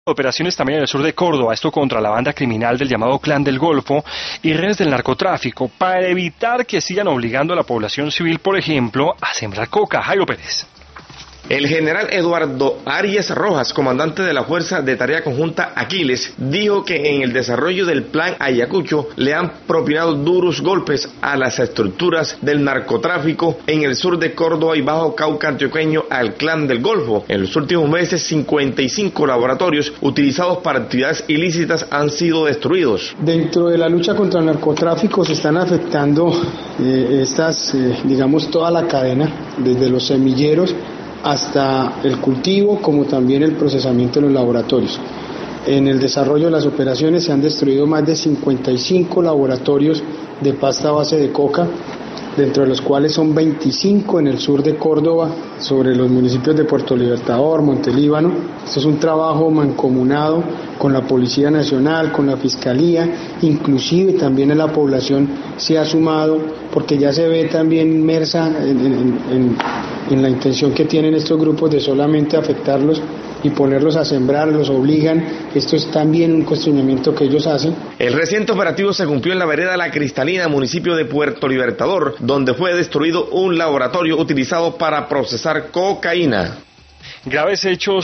Operaciones también en el sur de Córdoba, esto contra la banda criminal del llamado Clan del Golfo y redes del narcotráfico, para evitar que sigan obligando a la población civil, por ejemplo, a sembrar coca. Jairo Pérez. El general Eduardo Arias Rojas, comandante de la Fuerza de Tarea Conjunta Aquiles, dijo que en el desarrollo del plan Ayacucho le han propinado duros golpes a las estructuras del narcotráfico en el sur de Córdoba y Bajo Cauca antioqueño al Clan del Golfo. En los últimos meses, 55 laboratorios utilizados para actividades ilícitas han sido destruidos. Dentro de la lucha contra el narcotráfico se están afectando toda la cadena, desde los semilleros hasta el cultivo, como también el procesamiento en los laboratorios. En el desarrollo de las operaciones se han destruido más de 55 laboratorios de pasta a base de coca, dentro de los cuales son 25 en el sur de Córdoba, sobre los municipios de Puerto Libertador, Montelíbano. Esto es un trabajo mancomunado con la Policía Nacional, con la Fiscalía, inclusive también la población se ha sumado, porque ya se ve también inmersa en la intención que tienen estos grupos de solamente afectarlos y ponerlos a sembrar, los obligan. Esto es también un cuestionamiento que ellos hacen. El reciente operativo se cumplió en la vereda La Cristalina, municipio de Puerto Libertador, donde fue destruido un laboratorio utilizado para procesar cocaína. Graves hechos